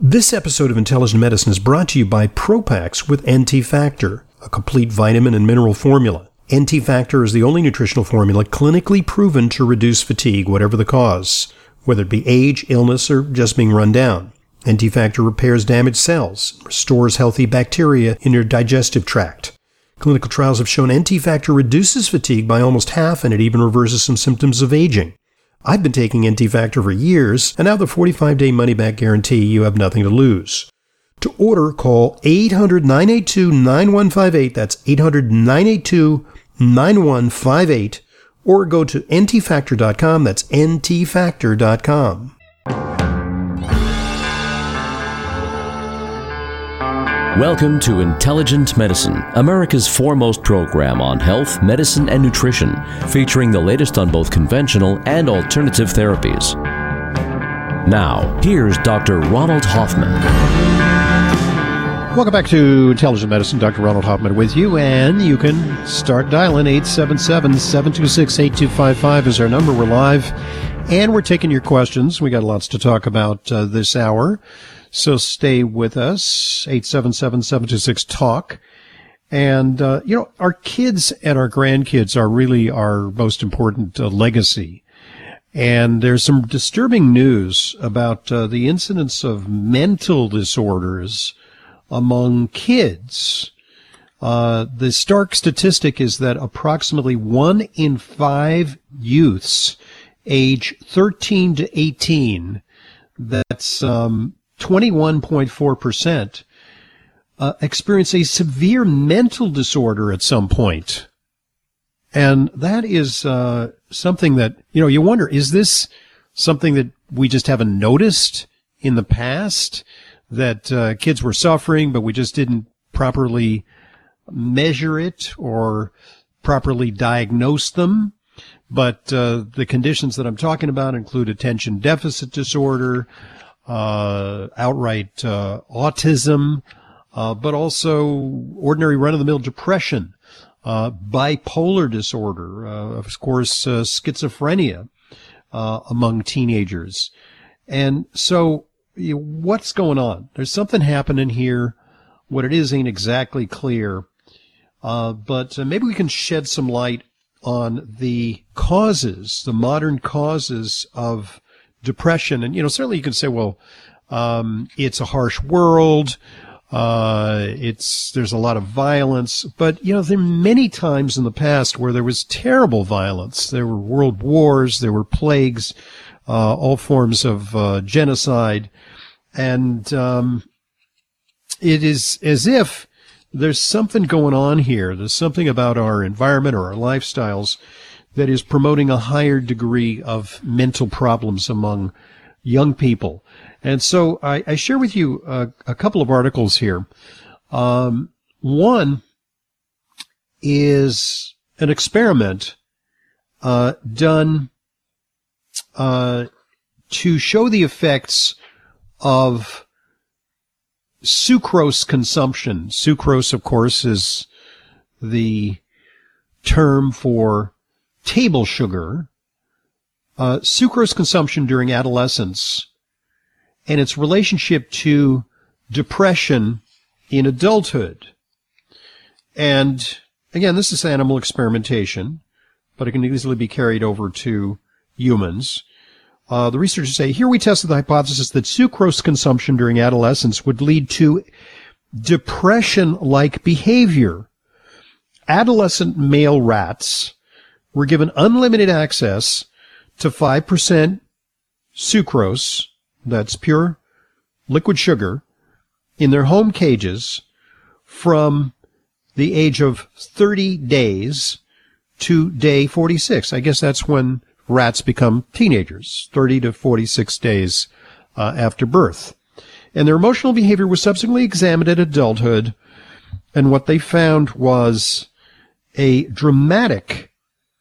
This episode of Intelligent Medicine is brought to you by Propax with NT Factor, a complete vitamin and mineral formula. NT Factor is the only nutritional formula clinically proven to reduce fatigue, whatever the cause, whether it be age, illness, or just being run down. NT Factor repairs damaged cells, restores healthy bacteria in your digestive tract. Clinical trials have shown NT Factor reduces fatigue by almost half, and it even reverses some symptoms of aging. I've been taking NT Factor for years, and now the 45-day money-back guarantee, you have nothing to lose. To order, call 800-982-9158, that's 800-982-9158, or go to ntfactor.com, that's ntfactor.com. Welcome to Intelligent Medicine, America's foremost program on health, medicine, and nutrition, featuring the latest on both conventional and alternative therapies. Now, here's Dr. Ronald Hoffman. Welcome back to Intelligent Medicine. Dr. Ronald Hoffman with you, and you can start dialing 877-726-8255 is our number. We're live, and we're taking your questions. We got lots to talk about this hour. So stay with us, 877-726-TALK. And, our kids and our grandkids are really our most important legacy. And there's some disturbing news about the incidence of mental disorders among kids. The stark statistic is that approximately 1 in 5 youths age 13 to 18, that's 21.4%, experience a severe mental disorder at some point. And that is something that, you wonder, is this something that we just haven't noticed in the past, that kids were suffering, but we just didn't properly measure it or properly diagnose them? But the conditions that I'm talking about include attention deficit disorder, outright autism, but also ordinary run-of-the-mill depression, bipolar disorder, of course, schizophrenia among teenagers. And so what's going on? There's something happening here. What it is ain't exactly clear, but maybe we can shed some light on the causes, the modern causes of depression. And, certainly you can say, well, it's a harsh world. There's a lot of violence, but, there are many times in the past where there was terrible violence. There were world wars, there were plagues, all forms of genocide. And it is as if there's something going on here. There's something about our environment or our lifestyles that is promoting a higher degree of mental problems among young people. And so I share with you a couple of articles here. One is an experiment done to show the effects of sucrose consumption. Sucrose, of course, is the term for table sugar. Sucrose consumption during adolescence and its relationship to depression in adulthood. And again, this is animal experimentation, but it can easily be carried over to humans. The researchers say, here we tested the hypothesis that sucrose consumption during adolescence would lead to depression-like behavior. Adolescent male rats were given unlimited access to 5% sucrose, that's pure liquid sugar, in their home cages from the age of 30 days to day 46. I guess that's when rats become teenagers, 30 to 46 days after birth. And their emotional behavior was subsequently examined at adulthood, and what they found was a dramatic,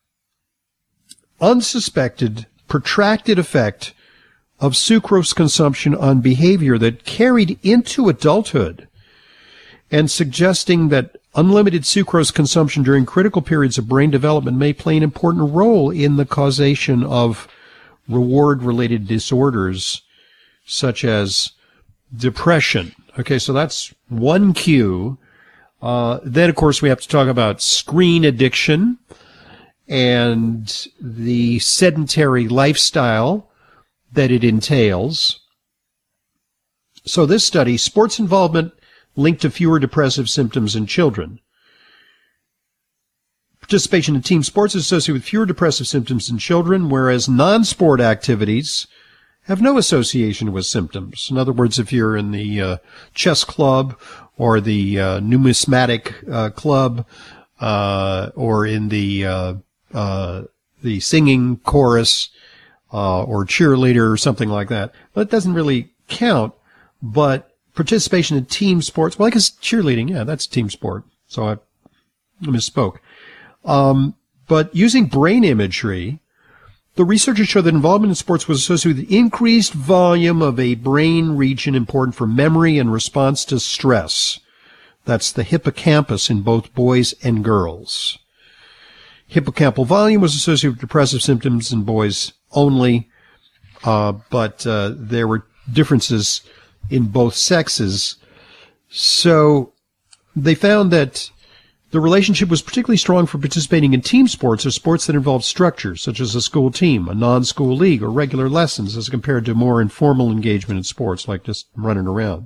unsuspected, protracted effect of sucrose consumption on behavior that carried into adulthood, and suggesting that unlimited sucrose consumption during critical periods of brain development may play an important role in the causation of reward-related disorders such as depression. Okay, so that's one cue. Then, of course, we have to talk about screen addiction and the sedentary lifestyle that it entails. So this study, sports involvement linked to fewer depressive symptoms in children. Participation in team sports is associated with fewer depressive symptoms in children, whereas non-sport activities have no association with symptoms. In other words, if you're in the chess club or the numismatic club or in the singing chorus or cheerleader or something like that, that doesn't really count. But participation in team sports, well, I guess cheerleading, yeah, that's team sport. So I misspoke. But using brain imagery, the researchers show that involvement in sports was associated with increased volume of a brain region important for memory and response to stress. That's the hippocampus in both boys and girls. Hippocampal volume was associated with depressive symptoms in boys only, but there were differences in both sexes. So they found that the relationship was particularly strong for participating in team sports or sports that involve structure, such as a school team, a non-school league, or regular lessons as compared to more informal engagement in sports, like just running around.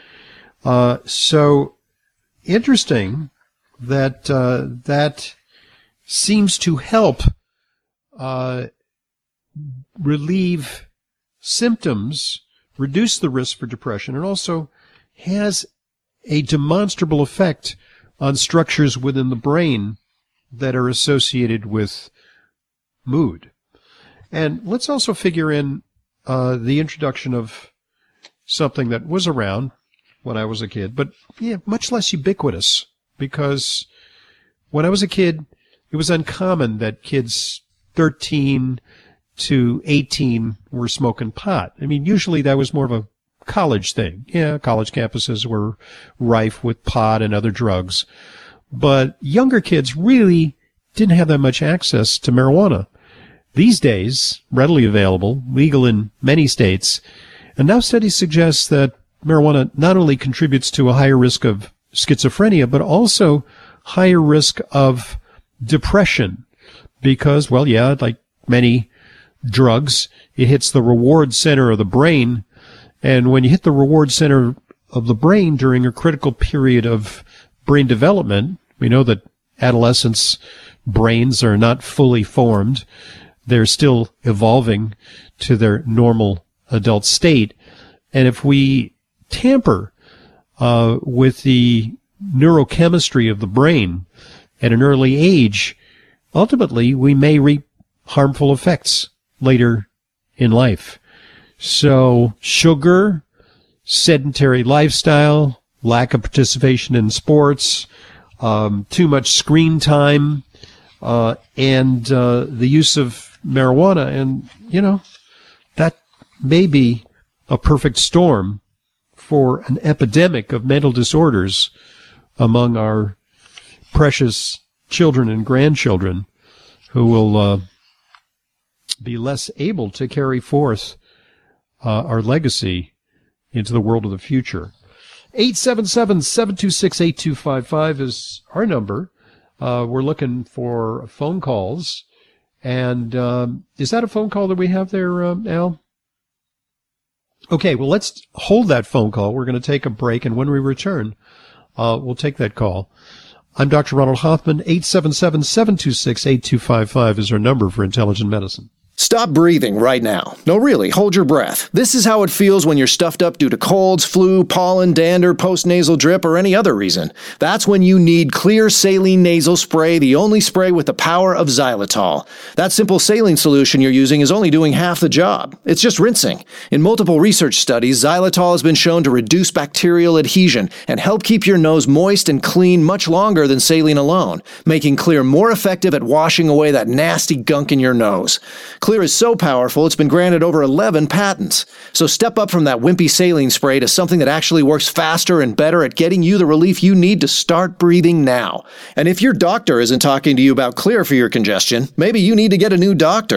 So interesting that that seems to help relieve symptoms, reduce the risk for depression, and also has a demonstrable effect on structures within the brain that are associated with mood. And let's also figure in the introduction of something that was around when I was a kid, but yeah, much less ubiquitous, because when I was a kid, it was uncommon that kids 13 to 18 were smoking pot. I mean, usually that was more of a college thing. Yeah, college campuses were rife with pot and other drugs. But younger kids really didn't have that much access to marijuana. These days, readily available, legal in many states, and now studies suggest that marijuana not only contributes to a higher risk of schizophrenia, but also higher risk of depression. Because, well, yeah, like many drugs, it hits the reward center of the brain. And when you hit the reward center of the brain during a critical period of brain development, we know that adolescents' brains are not fully formed. They're still evolving to their normal adult state. And if we tamper with the neurochemistry of the brain at an early age, ultimately we may reap harmful effects later in life. So sugar, sedentary lifestyle, lack of participation in sports, too much screen time, and the use of marijuana. And, you know, that may be a perfect storm for an epidemic of mental disorders among our precious children and grandchildren who will be less able to carry forth our legacy into the world of the future. 877-726-8255 is our number. We're looking for phone calls. And is that a phone call that we have there, Al? Okay, well, let's hold that phone call. We're going to take a break, and when we return, we'll take that call. I'm Dr. Ronald Hoffman. 877-726-8255 is our number for Intelligent Medicine. Stop breathing right now. No, really, hold your breath. This is how it feels when you're stuffed up due to colds, flu, pollen, dander, postnasal drip, or any other reason. That's when you need Clear Saline Nasal Spray, the only spray with the power of xylitol. That simple saline solution you're using is only doing half the job. It's just rinsing. In multiple research studies, xylitol has been shown to reduce bacterial adhesion and help keep your nose moist and clean much longer than saline alone, making Clear more effective at washing away that nasty gunk in your nose. Clear is so powerful, it's been granted over 11 patents. So step up from that wimpy saline spray to something that actually works faster and better at getting you the relief you need to start breathing now. And if your doctor isn't talking to you about Clear for your congestion, maybe you need to get a new doctor.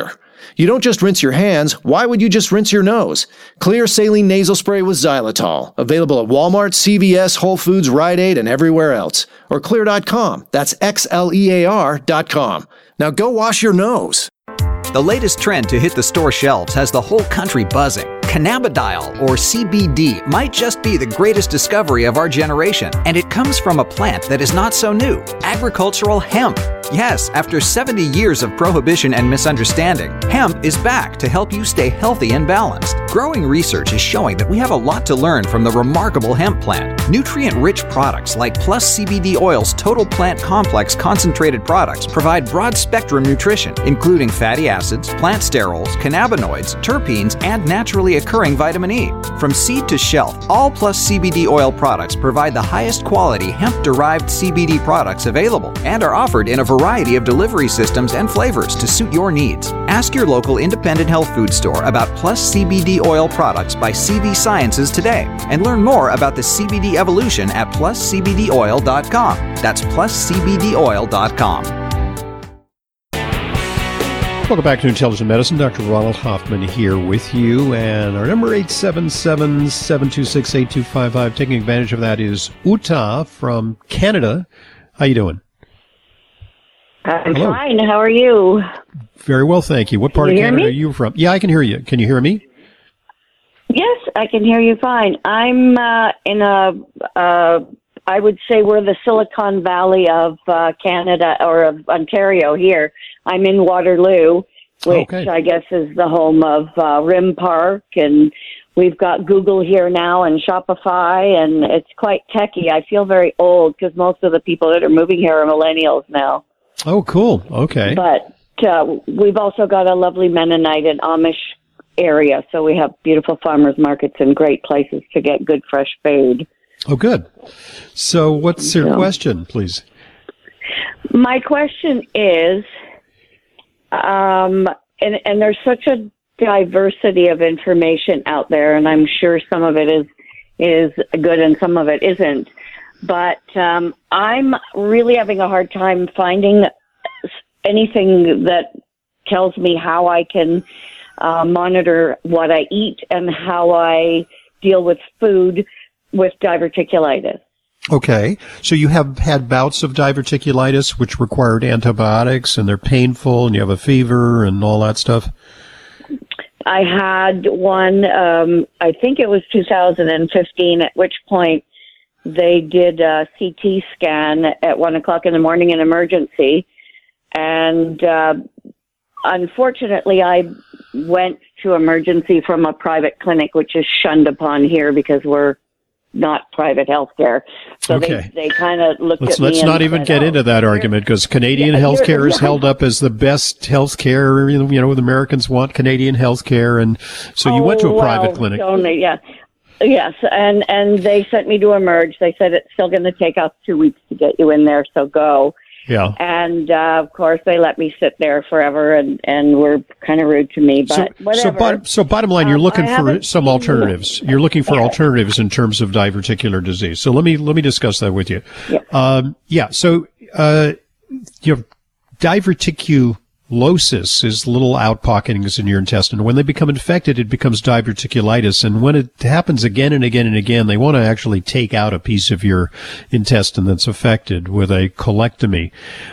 You don't just rinse your hands. Why would you just rinse your nose? Clear saline nasal spray with xylitol. Available at Walmart, CVS, Whole Foods, Rite Aid, and everywhere else. Or Xlear.com. That's XLEAR.com. Now go wash your nose. The latest trend to hit the store shelves has the whole country buzzing. Cannabidiol, or CBD, might just be the greatest discovery of our generation, and it comes from a plant that is not so new, agricultural hemp. Yes, after 70 years of prohibition and misunderstanding, hemp is back to help you stay healthy and balanced. Growing research is showing that we have a lot to learn from the remarkable hemp plant. Nutrient-rich products like Plus CBD Oil's Total Plant Complex concentrated products provide broad-spectrum nutrition, including fatty acids, plant sterols, cannabinoids, terpenes, and naturally occurring vitamin E. From seed to shelf, all Plus CBD Oil products provide the highest quality hemp-derived CBD products available and are offered in a variety of delivery systems and flavors to suit your needs. Ask your local independent health food store about Plus CBD Oil products by CV Sciences today and learn more about the CBD evolution at pluscbdoil.com. That's pluscbdoil.com. Welcome back to Intelligent Medicine. Dr. Ronald Hoffman here with you. And our number 877-726-8255. Taking advantage of that is Uta from Canada. How you doing? I'm fine. How are you? Very well, thank you. What part of Canada are you from? Yeah, I can hear you. Can you hear me? Yes, I can hear you fine. I'm in I would say we're the Silicon Valley of Canada, or of Ontario here. I'm in Waterloo, which I guess is the home of Rim Park, and we've got Google here now and Shopify, and it's quite techy. I feel very old because most of the people that are moving here are millennials now. Oh, cool. Okay. But we've also got a lovely Mennonite and Amish area, so we have beautiful farmers markets and great places to get good fresh food. Oh, good. So what's your question, please? My question is, and there's such a diversity of information out there, and I'm sure some of it is good and some of it isn't. But I'm really having a hard time finding anything that tells me how I can monitor what I eat and how I deal with food with diverticulitis. Okay. So you have had bouts of diverticulitis which required antibiotics, and they're painful, and you have a fever and all that stuff? I had one, I think it was 2015, at which point they did a CT scan at 1 o'clock in the morning in emergency. And unfortunately, I went to emergency from a private clinic, which is shunned upon here because we're not private health care. So they kind of looked at me. Let's not even get into that argument, because Canadian health care is held up as the best health care. You know, Americans want Canadian health care. And so you went to a private clinic. Yes, and they sent me to Emerge. They said it's still going to take us 2 weeks to get you in there, so go. Yeah. And, of course, they let me sit there forever and were kind of rude to me, but whatever. So bottom line, you're looking for some alternatives. You're looking for alternatives in terms of diverticular disease. So let me discuss that with you. Yeah. So, you have diverticulosis is little outpocketings in your intestine. When they become infected, it becomes diverticulitis. And when it happens again and again and again, they want to actually take out a piece of your intestine that's affected with a colectomy.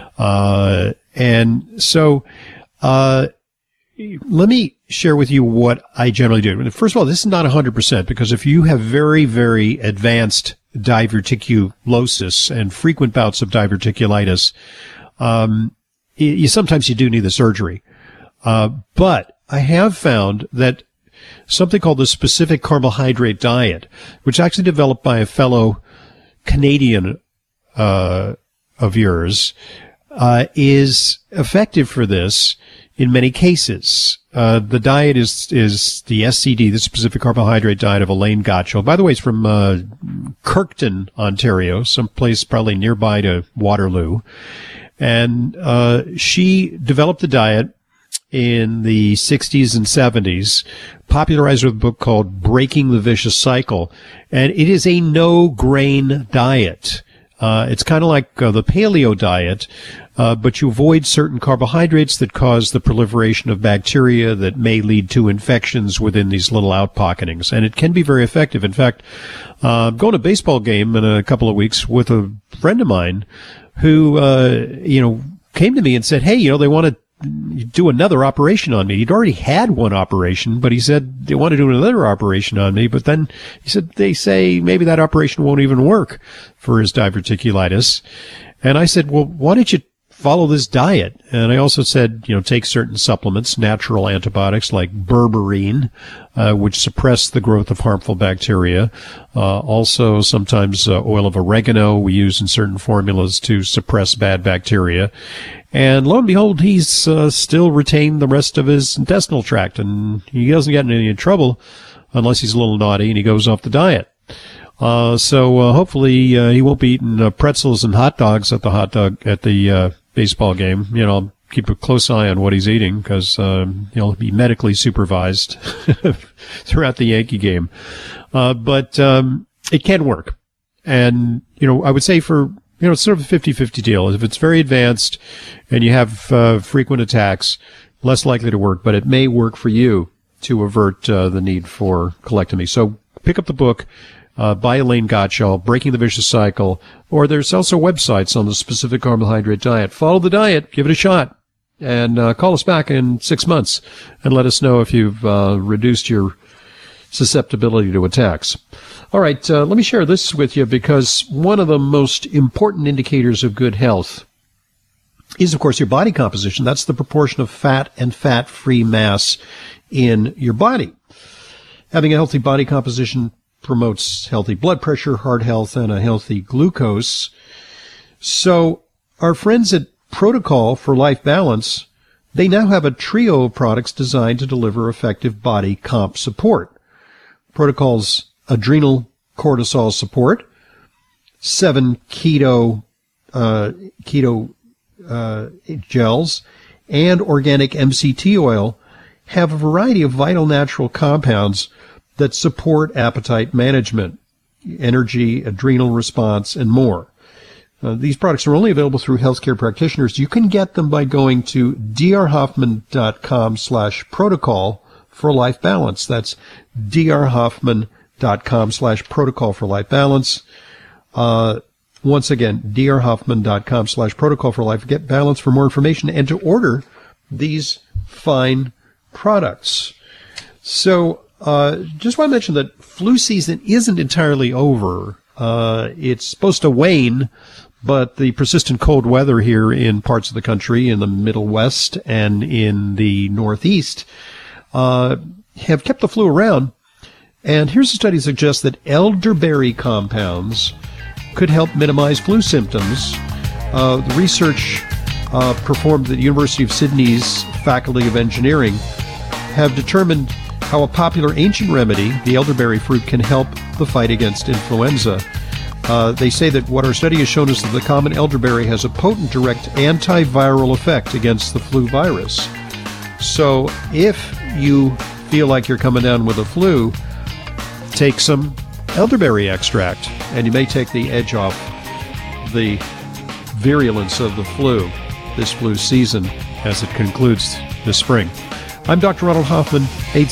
And so, let me share with you what I generally do. First of all, this is not 100%, because if you have very, very advanced diverticulosis and frequent bouts of diverticulitis, sometimes you do need the surgery. But I have found that something called the specific carbohydrate diet, which is actually developed by a fellow Canadian of yours, is effective for this in many cases. The diet is the SCD, the specific carbohydrate diet of Elaine Gottschall. By the way, it's from Kirkton, Ontario, someplace probably nearby to Waterloo. And she developed the diet in the 60s and 70s, popularized with a book called Breaking the Vicious Cycle. And it is a no-grain diet. It's kind of like the paleo diet, but you avoid certain carbohydrates that cause the proliferation of bacteria that may lead to infections within these little outpocketings. And it can be very effective. In fact, I'm going to a baseball game in a couple of weeks with a friend of mine who, came to me and said, hey, they want to do another operation on me. He'd already had one operation, but he said they want to do another operation on me. But then he said they say maybe that operation won't even work for his diverticulitis. And I said, well, why don't you follow this diet? And I also said, take certain supplements, natural antibiotics like berberine, which suppress the growth of harmful bacteria. Also, sometimes oil of oregano we use in certain formulas to suppress bad bacteria. And lo and behold, he's still retained the rest of his intestinal tract, and he doesn't get in any trouble unless he's a little naughty and he goes off the diet. So hopefully he won't be eating pretzels and hot dogs at the baseball game. I'll keep a close eye on what he's eating because he'll be medically supervised throughout the Yankee game. But it can work. And, I would say for, it's sort of a 50-50 deal. If it's very advanced and you have frequent attacks, less likely to work, but it may work for you to avert the need for colectomy. So pick up the book by Elaine Gottschall, Breaking the Vicious Cycle, or there's also websites on the specific carbohydrate diet. Follow the diet, give it a shot, and call us back in 6 months and let us know if you've reduced your susceptibility to attacks. All right, let me share this with you because one of the most important indicators of good health is, of course, your body composition. That's the proportion of fat and fat-free mass in your body. Having a healthy body composition promotes healthy blood pressure, heart health, and a healthy glucose. So our friends at Protocol for Life Balance, they now have a trio of products designed to deliver effective body comp support. Protocol's adrenal cortisol support, 7 keto gels, and organic MCT oil have a variety of vital natural compounds that support appetite management, energy, adrenal response, and more. These products are only available through healthcare practitioners. You can get them by going to drhoffman.com/protocol for life balance. That's drhoffman.com/protocol for life balance. Once again, drhoffman.com/protocol for life balance for more information and to order these fine products. So, just want to mention that flu season isn't entirely over. It's supposed to wane, but the persistent cold weather here in parts of the country, in the Middle West and in the Northeast, have kept the flu around. And here's a study that suggests that elderberry compounds could help minimize flu symptoms. The research performed at the University of Sydney's Faculty of Engineering have determined how a popular ancient remedy, the elderberry fruit, can help the fight against influenza. They say that what our study has shown is that the common elderberry has a potent direct antiviral effect against the flu virus. So if you feel like you're coming down with a flu, take some elderberry extract, and you may take the edge off the virulence of the flu this flu season as it concludes this spring. I'm Dr. Ronald Hoffman.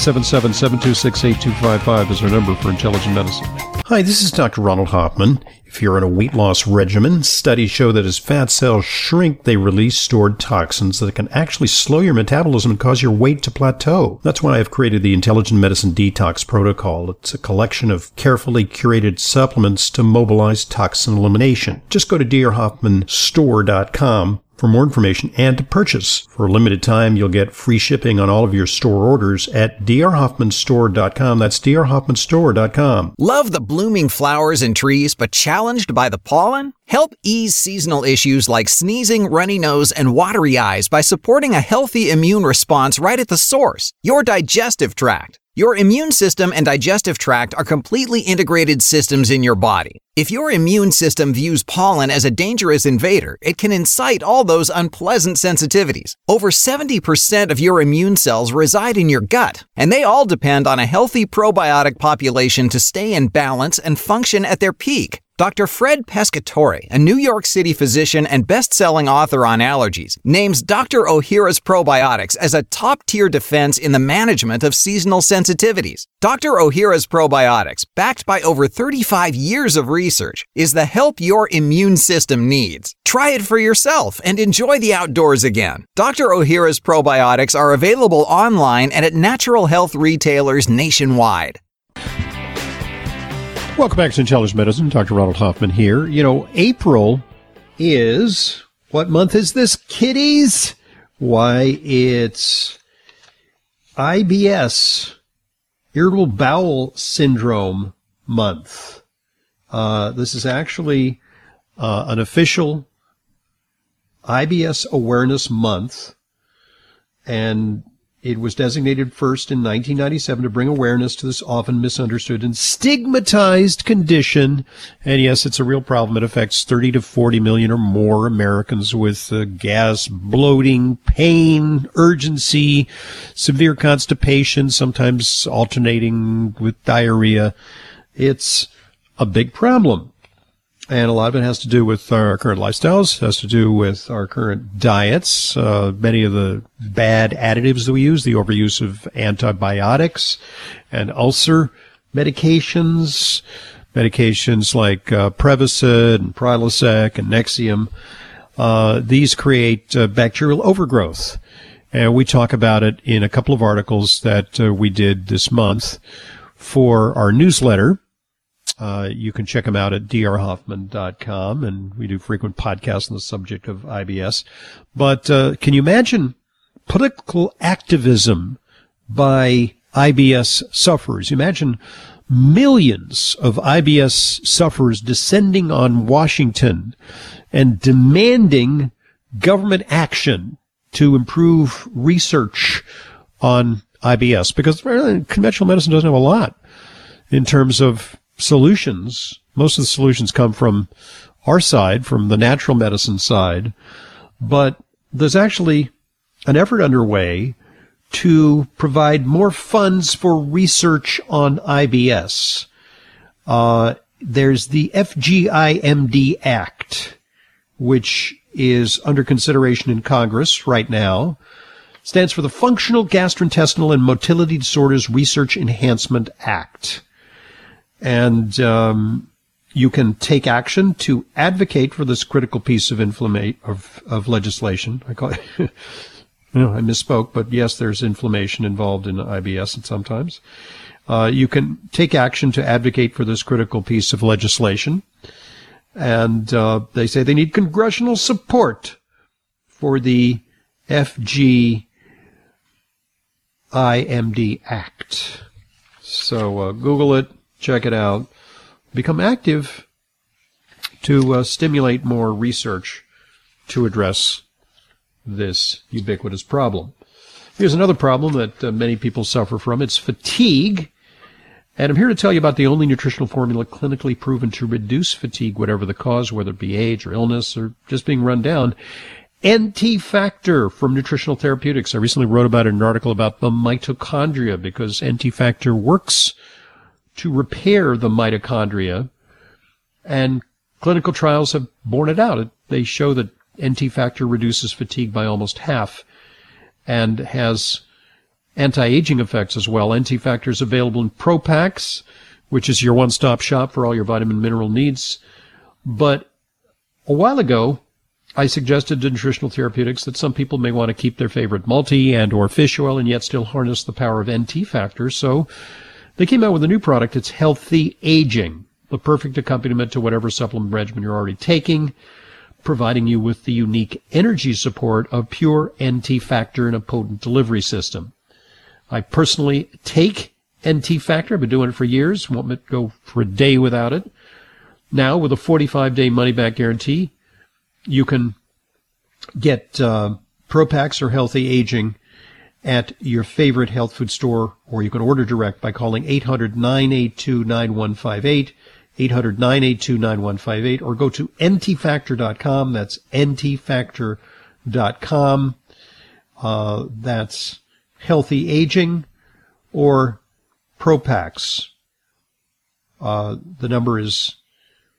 877-726-8255 is our number for Intelligent Medicine. Hi, this is Dr. Ronald Hoffman. If you're on a weight loss regimen, studies show that as fat cells shrink, they release stored toxins that can actually slow your metabolism and cause your weight to plateau. That's why I've created the Intelligent Medicine Detox Protocol. It's a collection of carefully curated supplements to mobilize toxin elimination. Just go to drhoffmanstore.com for more information and to purchase. For a limited time, you'll get free shipping on all of your store orders at drhoffmanstore.com. That's drhoffmanstore.com. Love the blooming flowers and trees, but challenged by the pollen? Help ease seasonal issues like sneezing, runny nose, and watery eyes by supporting a healthy immune response right at the source, your digestive tract. Your immune system and digestive tract are completely integrated systems in your body. If your immune system views pollen as a dangerous invader, it can incite all those unpleasant sensitivities. Over 70% of your immune cells reside in your gut, and they all depend on a healthy probiotic population to stay in balance and function at their peak. Dr. Fred Pescatore, a New York City physician and best-selling author on allergies, names Dr. Ohhira's probiotics as a top-tier defense in the management of seasonal sensitivities. Dr. Ohhira's probiotics, backed by over 35 years of research, is the help your immune system needs. Try it for yourself and enjoy the outdoors again. Dr. Ohhira's probiotics are available online and at natural health retailers nationwide. Welcome back to Intelligent Medicine. Dr. Ronald Hoffman here. You know, April is, what month is this, kiddies? Why, it's IBS, Irritable Bowel Syndrome month. This is actually an official IBS Awareness Month, and it was designated first in 1997 to bring awareness to this often misunderstood and stigmatized condition. And yes, it's a real problem. It affects 30 to 40 million or more Americans with gas, bloating, pain, urgency, severe constipation, sometimes alternating with diarrhea. It's a big problem. And a lot of it has to do with our current lifestyles, has to do with our current diets, many of the bad additives that we use, the overuse of antibiotics and ulcer medications like Prevacid and Prilosec and Nexium. These create bacterial overgrowth. And we talk about it in a couple of articles that we did this month for our newsletter. You can check them out at drhoffman.com, and we do frequent podcasts on the subject of IBS. But can you imagine political activism by IBS sufferers? Imagine millions of IBS sufferers descending on Washington and demanding government action to improve research on IBS, because conventional medicine doesn't have a lot in terms of solutions. Most of the solutions come from our side, from the natural medicine side, but there's actually an effort underway to provide more funds for research on IBS. There's the FGIMD Act, which is under consideration in Congress right now. Stands for the Functional Gastrointestinal and Motility Disorders Research Enhancement Act. And you can take action to advocate for this critical piece of of legislation. I call it, I misspoke, but yes, there's inflammation involved in IBS and sometimes. You can take action to advocate for this critical piece of legislation. And they say they need congressional support for the FGIMD Act. So Google it. Check it out. Become active to stimulate more research to address this ubiquitous problem. Here's another problem that many people suffer from. It's fatigue. And I'm here to tell you about the only nutritional formula clinically proven to reduce fatigue, whatever the cause, whether it be age or illness or just being run down. NT Factor from Nutritional Therapeutics. I recently wrote about an article about the mitochondria because NT Factor works to repair the mitochondria, and clinical trials have borne it out. They show that NT Factor reduces fatigue by almost half and has anti-aging effects as well. NT Factor is available in Pro Packs, which is your one-stop shop for all your vitamin mineral needs. But a while ago, I suggested to Nutritional Therapeutics that some people may want to keep their favorite multi and or fish oil and yet still harness the power of NT Factor. So they came out with a new product. It's Healthy Aging, the perfect accompaniment to whatever supplement regimen you're already taking, providing you with the unique energy support of pure NT Factor in a potent delivery system. I personally take NT Factor. I've been doing it for years. Won't go for a day without it. Now, with a 45-day money-back guarantee, you can get Pro Packs or Healthy Aging at your favorite health food store, or you can order direct by calling 800-982-9158, 800-982-9158, or go to ntfactor.com. That's ntfactor.com. That's Healthy Aging or Pro Packs. The number is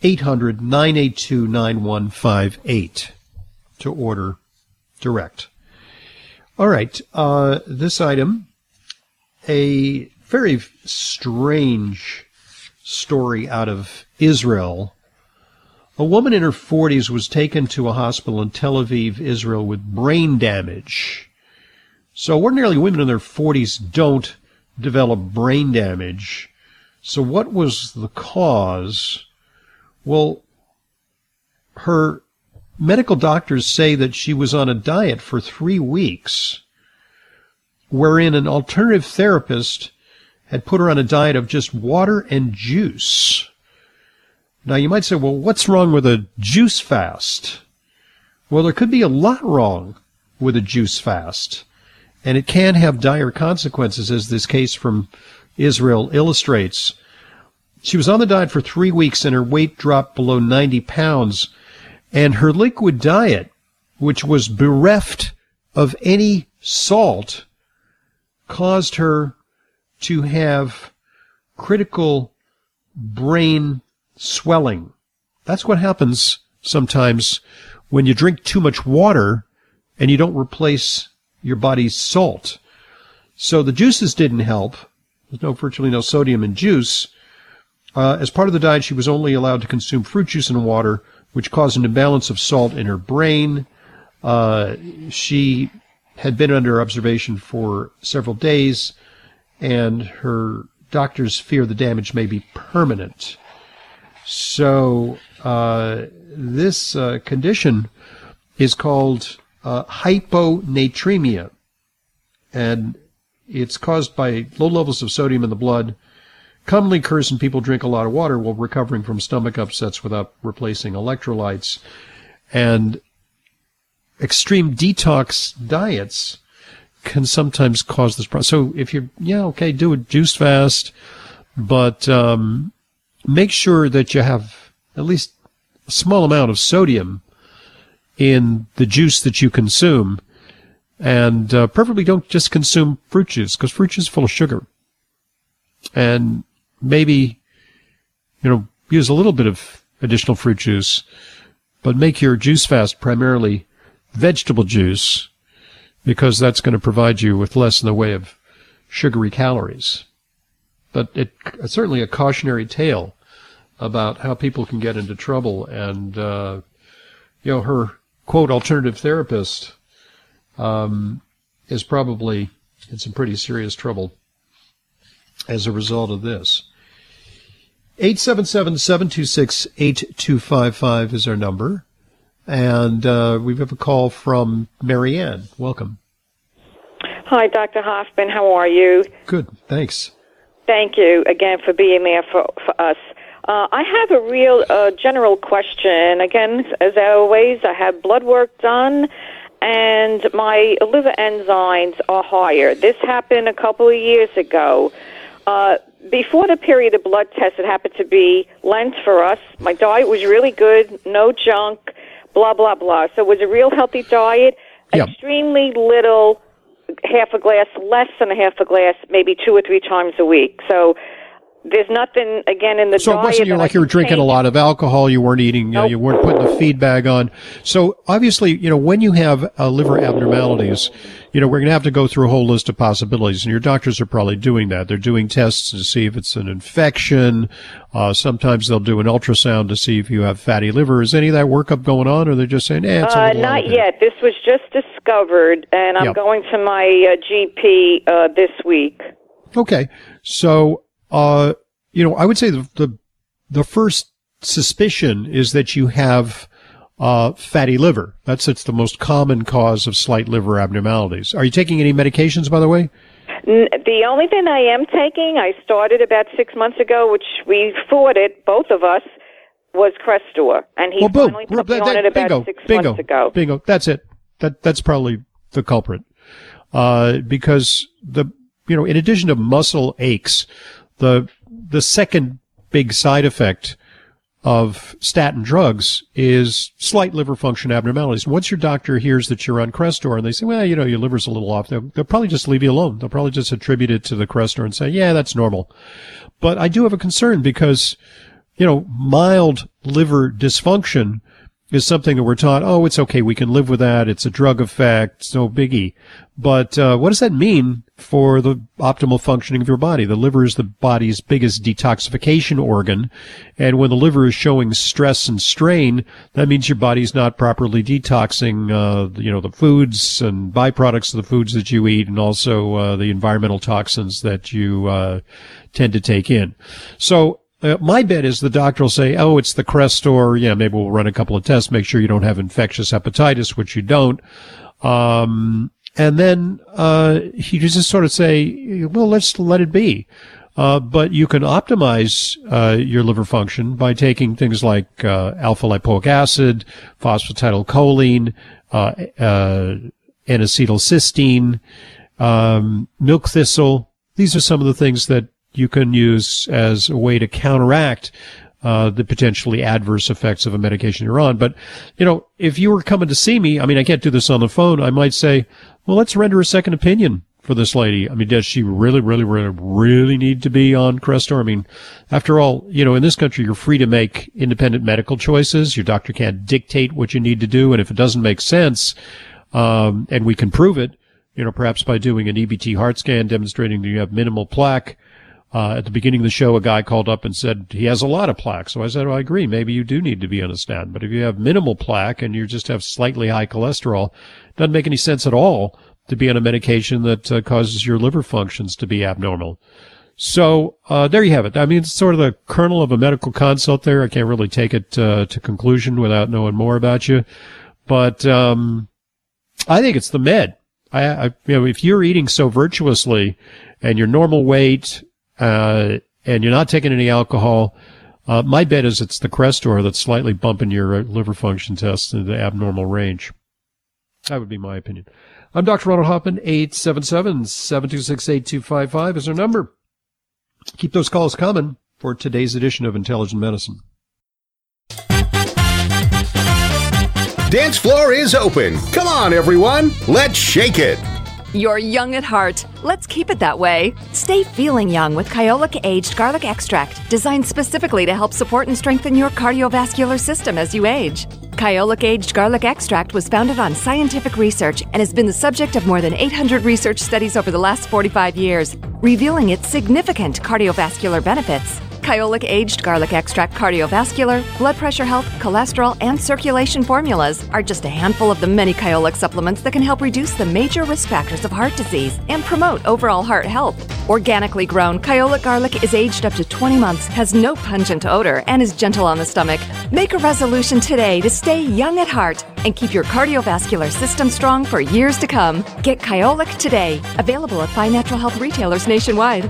800-982-9158 to order direct. All right. This item, a very strange story out of Israel. A woman in her 40s was taken to a hospital in Tel Aviv, Israel, with brain damage. So ordinarily women in their 40s don't develop brain damage. So what was the cause? Well, her medical doctors say that she was on a diet for 3 weeks, wherein an alternative therapist had put her on a diet of just water and juice. Now, you might say, well, what's wrong with a juice fast? Well, there could be a lot wrong with a juice fast, and it can have dire consequences, as this case from Israel illustrates. She was on the diet for 3 weeks, and her weight dropped below 90 pounds, and her liquid diet, which was bereft of any salt, caused her to have critical brain swelling. That's what happens sometimes when you drink too much water and you don't replace your body's salt. So the juices didn't help. There's virtually no sodium in juice. As part of the diet, she was only allowed to consume fruit juice and water, which caused an imbalance of salt in her brain. She had been under observation for several days, and her doctors fear the damage may be permanent. So this condition is called hyponatremia, and it's caused by low levels of sodium in the blood. Commonly occurs when people drink a lot of water while recovering from stomach upsets without replacing electrolytes. And extreme detox diets can sometimes cause this problem. So if you're, do a juice fast, but make sure that you have at least a small amount of sodium in the juice that you consume. And preferably don't just consume fruit juice, because fruit juice is full of sugar. And maybe, use a little bit of additional fruit juice, but make your juice fast primarily vegetable juice, because that's going to provide you with less in the way of sugary calories. But it's certainly a cautionary tale about how people can get into trouble. And, her, quote, alternative therapist is probably in some pretty serious trouble as a result of this. 877-726-8255 is our number. And we have a call from Marianne. Welcome. Hi, Dr. Hoffman. How are you? Good, thanks. Thank you again for being there for us. I have a real general question. Again, as always, I have blood work done, and my liver enzymes are higher. This happened a couple of years ago. Before the period of blood test, it happened to be Lent for us. My diet was really good, no junk, blah, blah, blah. So it was a real healthy diet, Yep. Extremely little, half a glass, less than a half a glass, maybe 2 or 3 times a week. So there's nothing, again, in the so diet. So it wasn't like you were drinking a lot of alcohol, you weren't eating, Nope. You weren't putting the feed bag on. So obviously, when you have liver abnormalities, we're going to have to go through a whole list of possibilities, and your doctors are probably doing that. They're doing tests to see if it's an infection. Sometimes they'll do an ultrasound to see if you have fatty liver. Is any of that workup going on, or they're just saying, it's a little not yet. This was just discovered, and I'm going to my GP this week. Okay. So, I would say the first suspicion is that you have fatty liver. It's the most common cause of slight liver abnormalities. Are you taking any medications, by the way? The only thing I am taking, I started about 6 months ago, which we thought it, both of us, was Crestor. And he finally put me on it about 6 months ago. Bingo. That's it. That's probably the culprit. Because in addition to muscle aches, the second big side effect of statin drugs is slight liver function abnormalities. Once your doctor hears that you're on Crestor and they say, well, your liver's a little off, they'll probably just leave you alone. They'll probably just attribute it to the Crestor and say, yeah, that's normal. But I do have a concern because, mild liver dysfunction is something that we're taught, oh, it's okay, we can live with that, it's a drug effect, it's no biggie. But what does that mean for the optimal functioning of your body? The liver is the body's biggest detoxification organ, and when the liver is showing stress and strain, that means your body's not properly detoxing, the foods and byproducts of the foods that you eat, and also the environmental toxins that you tend to take in. So my bet is the doctor will say, oh, it's the Crestor. Yeah, maybe we'll run a couple of tests, make sure you don't have infectious hepatitis, which you don't. And then he just sort of say, well, let's let it be. But you can optimize your liver function by taking things like alpha-lipoic acid, phosphatidylcholine, N-acetylcysteine, milk thistle. These are some of the things that you can use as a way to counteract the potentially adverse effects of a medication you're on. But, if you were coming to see me, I can't do this on the phone, I might say, well, let's render a second opinion for this lady. Does she really, really, really, really need to be on Crestor? After all, in this country, you're free to make independent medical choices. Your doctor can't dictate what you need to do. And if it doesn't make sense, and we can prove it, perhaps by doing an EBT heart scan demonstrating that you have minimal plaque. At the beginning of the show, a guy called up and said he has a lot of plaque. So I said, well, I agree. Maybe you do need to be on a statin. But if you have minimal plaque and you just have slightly high cholesterol, it doesn't make any sense at all to be on a medication that causes your liver functions to be abnormal. So there you have it. It's sort of the kernel of a medical consult there. I can't really take it to conclusion without knowing more about you. But I think it's the med. If you're eating so virtuously and your normal weight, and you're not taking any alcohol, my bet is it's the Crestor that's slightly bumping your liver function tests into the abnormal range. That would be my opinion. I'm Dr. Ronald Hoffman. 877-726-8255 is our number. Keep those calls coming for today's edition of Intelligent Medicine. Dance floor is open. Come on, everyone. Let's shake it. You're young at heart. Let's keep it that way. Stay feeling young with Kyolic Aged Garlic Extract, designed specifically to help support and strengthen your cardiovascular system as you age. Kyolic Aged Garlic Extract was founded on scientific research and has been the subject of more than 800 research studies over the last 45 years, revealing its significant cardiovascular benefits. Kyolic Aged Garlic Extract cardiovascular, blood pressure health, cholesterol, and circulation formulas are just a handful of the many Kyolic supplements that can help reduce the major risk factors of heart disease and promote overall heart health. Organically grown, Kyolic garlic is aged up to 20 months, has no pungent odor, and is gentle on the stomach. Make a resolution today to stay young at heart and keep your cardiovascular system strong for years to come. Get Kyolic today. Available at fine natural health retailers nationwide.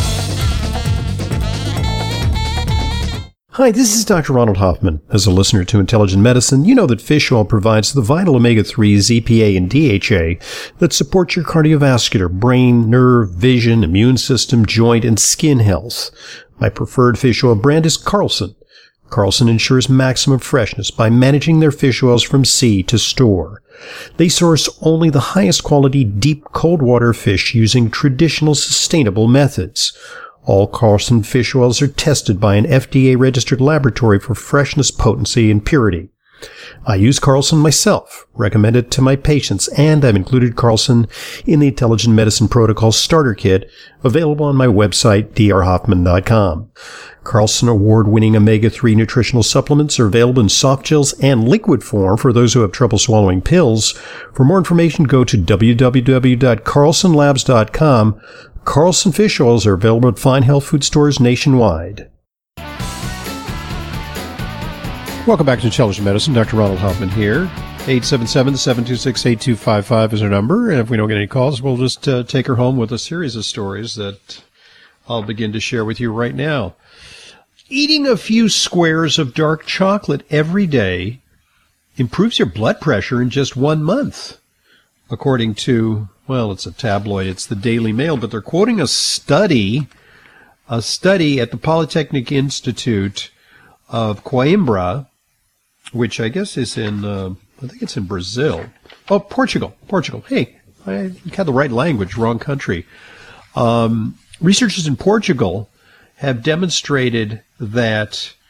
Hi, this is Dr. Ronald Hoffman. As a listener to Intelligent Medicine, you know that fish oil provides the vital omega-3s, EPA, and DHA that support your cardiovascular, brain, nerve, vision, immune system, joint, and skin health. My preferred fish oil brand is Carlson. Carlson ensures maximum freshness by managing their fish oils from sea to store. They source only the highest quality deep cold water fish using traditional sustainable methods. All Carlson fish oils are tested by an FDA-registered laboratory for freshness, potency, and purity. I use Carlson myself, recommend it to my patients, and I've included Carlson in the Intelligent Medicine Protocol Starter Kit, available on my website, drhoffman.com. Carlson award-winning omega-3 nutritional supplements are available in soft gels and liquid form for those who have trouble swallowing pills. For more information, go to www.carlsonlabs.com. Carlson fish oils are available at fine health food stores nationwide. Welcome back to Intelligent Medicine. Dr. Ronald Hoffman here. 877-726-8255 is our number. And if we don't get any calls, we'll just take her home with a series of stories that I'll begin to share with you right now. Eating a few squares of dark chocolate every day improves your blood pressure in just 1 month, according to, well, it's a tabloid, it's the Daily Mail, but they're quoting a study at the Polytechnic Institute of Coimbra, which I guess is in, I think it's in Brazil. Oh, Portugal. Hey, I had the right language, wrong country. Researchers in Portugal have demonstrated that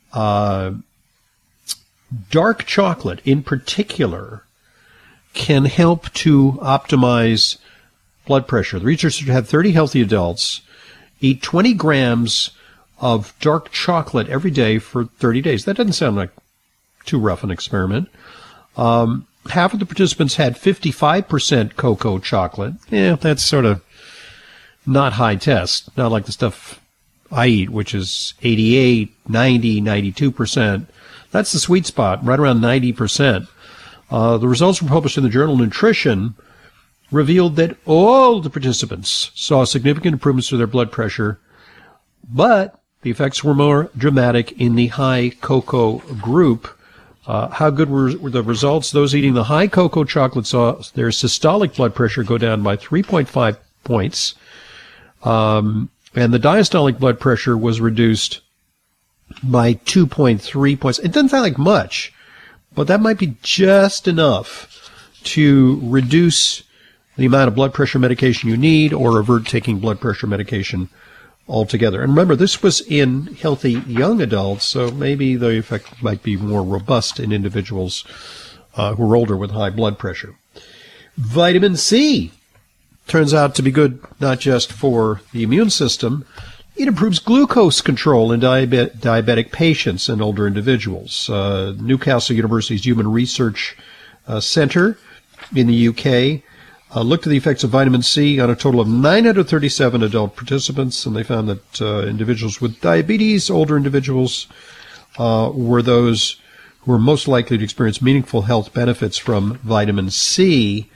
dark chocolate in particular can help to optimize blood pressure. The researchers had 30 healthy adults eat 20 grams of dark chocolate every day for 30 days. That doesn't sound like too rough an experiment. Half of the participants had 55% cocoa chocolate. Yeah, that's sort of not high test, not like the stuff I eat, which is 88, 90, 92%. That's the sweet spot, right around 90%. The results were published in the journal Nutrition revealed that all the participants saw significant improvements to their blood pressure, but the effects were more dramatic in the high cocoa group. How good were the results? Those eating the high cocoa chocolate saw their systolic blood pressure go down by 3.5 points, and the diastolic blood pressure was reduced by 2.3 points. It doesn't sound like much, but that might be just enough to reduce the amount of blood pressure medication you need or avert taking blood pressure medication altogether. And remember, this was in healthy young adults, so maybe the effect might be more robust in individuals who are older with high blood pressure. Vitamin C turns out to be good not just for the immune system. It improves glucose control in diabetic patients and older individuals. Newcastle University's Human Research Center in the UK looked at the effects of vitamin C on a total of 937 adult participants, and they found that individuals with diabetes, older individuals, were those who were most likely to experience meaningful health benefits from vitamin C.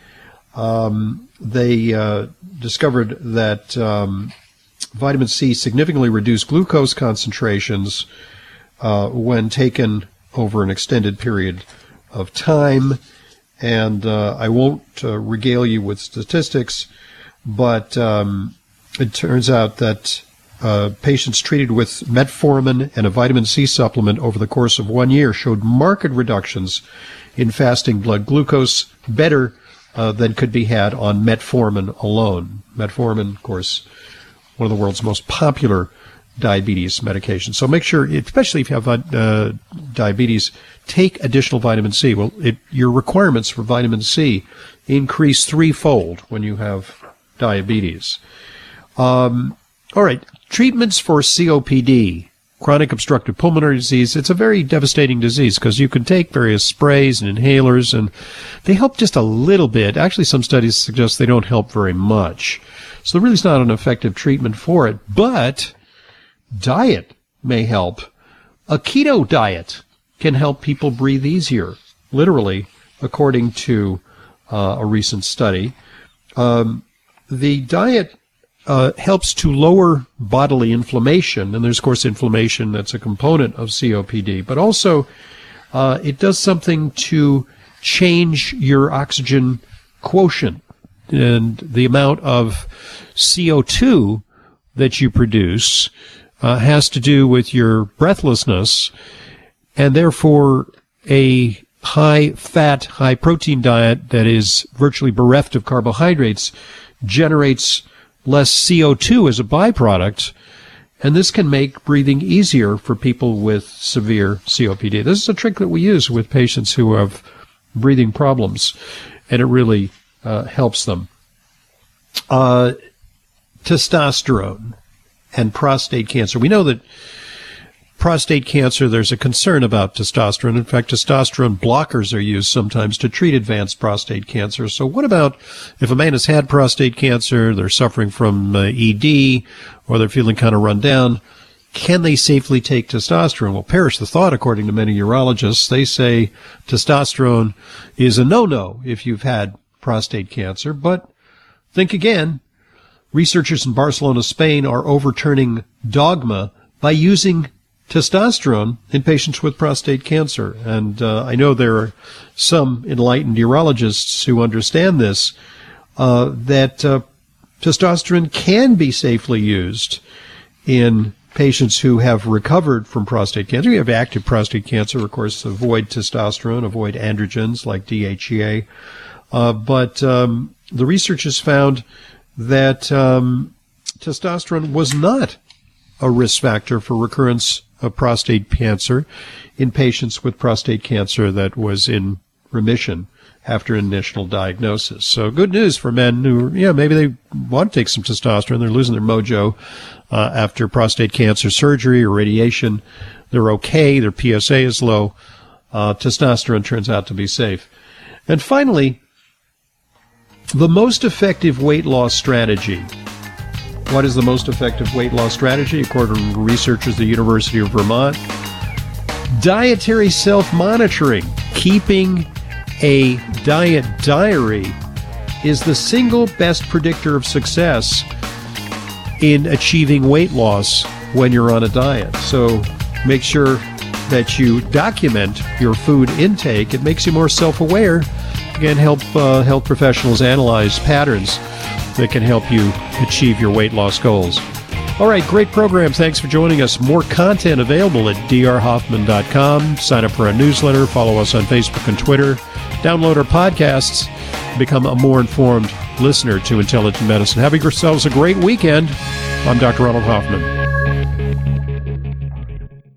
They discovered that vitamin C significantly reduced glucose concentrations when taken over an extended period of time. And I won't regale you with statistics, but it turns out that patients treated with metformin and a vitamin C supplement over the course of 1 year showed marked reductions in fasting blood glucose, better than could be had on metformin alone. Metformin, of course, one of the world's most popular diabetes medications. So make sure, especially if you have diabetes, take additional vitamin C. Well, your requirements for vitamin C increase threefold when you have diabetes. All right, treatments for COPD, chronic obstructive pulmonary disease. It's a very devastating disease because you can take various sprays and inhalers, and they help just a little bit. Actually, some studies suggest they don't help very much. So there really is not an effective treatment for it, but diet may help. A keto diet can help people breathe easier, literally, according to a recent study. The diet helps to lower bodily inflammation, and there's, of course, inflammation that's a component of COPD, but also it does something to change your oxygen quotient, and the amount of CO2 that you produce has to do with your breathlessness, and therefore a high-fat, high-protein diet that is virtually bereft of carbohydrates generates less CO2 as a byproduct, and this can make breathing easier for people with severe COPD. This is a trick that we use with patients who have breathing problems, and it really helps them. Testosterone and prostate cancer. We know that prostate cancer, there's a concern about testosterone. In fact, testosterone blockers are used sometimes to treat advanced prostate cancer. So what about if a man has had prostate cancer, they're suffering from ED, or they're feeling kind of run down, can they safely take testosterone? Well, perish the thought, according to many urologists. They say testosterone is a no-no if you've had prostate cancer. But think again. Researchers in Barcelona, Spain, are overturning dogma by using testosterone in patients with prostate cancer. And I know there are some enlightened urologists who understand this, that testosterone can be safely used in patients who have recovered from prostate cancer. You have active prostate cancer, of course, avoid testosterone, avoid androgens like DHEA. But the researchers found that testosterone was not a risk factor for recurrence of prostate cancer in patients with prostate cancer that was in remission after initial diagnosis. So good news for men who, maybe they want to take some testosterone. They're losing their mojo after prostate cancer surgery or radiation. They're okay. Their PSA is low. Testosterone turns out to be safe. And finally, the most effective weight loss strategy. What is the most effective weight loss strategy? According to researchers at the University of Vermont, dietary self-monitoring. Keeping a diet diary is the single best predictor of success in achieving weight loss when you're on a diet. So make sure that you document your food intake. It makes you more self-aware. Again, help health professionals analyze patterns that can help you achieve your weight loss goals. All right, great program. Thanks for joining us. More content available at drhoffman.com. Sign up for our newsletter. Follow us on Facebook and Twitter. Download our podcasts. Become a more informed listener to Intelligent Medicine. Have yourselves a great weekend. I'm Dr. Ronald Hoffman.